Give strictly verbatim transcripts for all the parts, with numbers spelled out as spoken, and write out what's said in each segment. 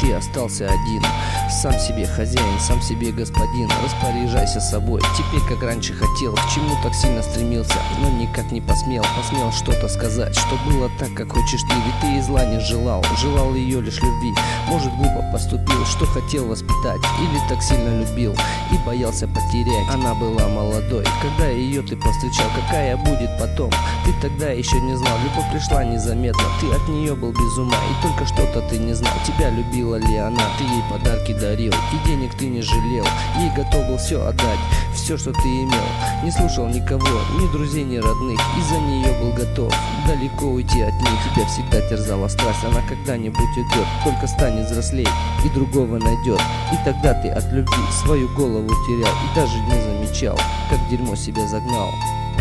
ты остался один. Сам себе хозяин, сам себе господин. Распоряжайся собой, теперь как раньше хотел. К чему так сильно стремился, но никак не посмел. Посмел что-то сказать, что было так, как хочешь ты. Ведь ты и зла не желал, желал ее лишь любви. Может, глупо поступил, что хотел воспитать, или так сильно любил и боялся потерять. Она была молодой, когда ее ты повстречал. Какая будет потом, ты тогда еще не знал. Любовь пришла незаметно, ты от нее был без ума. И только что-то ты не знал, тебя любила ли она. Ты ей подарки дарил, и денег ты не жалел. Ей готов был все отдать, все, что ты имел. Не слушал никого, ни друзей, ни родных. Из-за нее был готов далеко уйти от них. Тебя всегда терзала страсть, она когда-нибудь уйдет. Только станет взрослей и другого найдет. И тогда ты от любви свою голову терял и даже не замечал, как дерьмо себя загнал.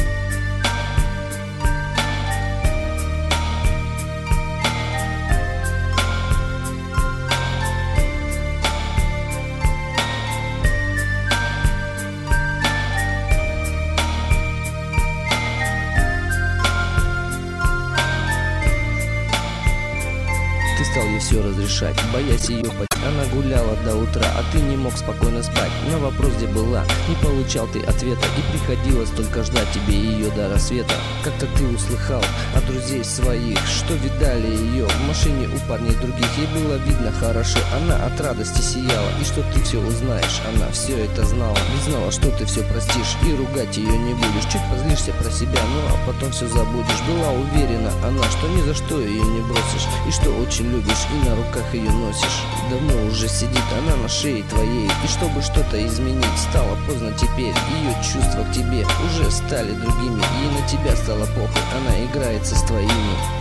Ты стал ей все разрешать, боясь ее потерять. Она гуляла до утра, а ты не мог спокойно спать. На вопрос, где была, не получал ты ответа. И приходилось только ждать тебе ее до рассвета. Как-то ты услыхал от друзей своих, что видали ее в машине у парней других. Ей было видно хорошо, она от радости сияла. И что ты все узнаешь, она все это знала. Ведь знала, что ты все простишь и ругать ее не будешь. Чуть позлишься про себя, ну а потом все забудешь. Была уверена она, что ни за что ее не бросишь, и что очень любишь и на руках ее носишь. Давно уже сидит она на шее твоей, и чтобы что-то изменить, стало поздно теперь. Ее чувства к тебе уже стали другими, ей на тебя стало похуй, она играется с твоими.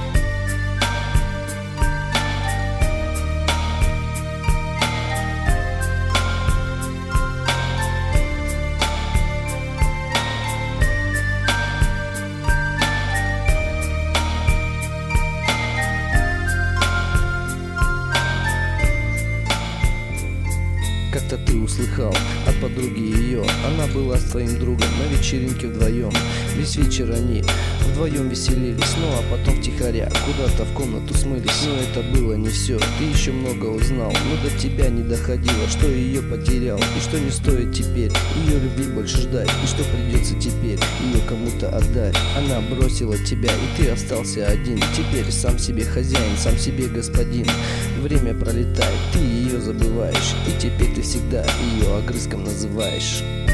Как-то ты услыхал от подруги ее, она была с твоим другом на вечеринке вдвоем. Весь вечер они вдвоем веселились, ну а потом втихаря куда-то в комнату смылись. Но это было не все, ты еще много узнал, но до тебя не доходило, что ее потерял, и что не стоит теперь ее любви больше ждать, и что придется теперь ее кому-то отдать. Она бросила тебя, и ты остался один. Теперь сам себе хозяин, сам себе господин. Время пролетает, ты ее забываешь, и теперь ты всегда ее огрызком называешь.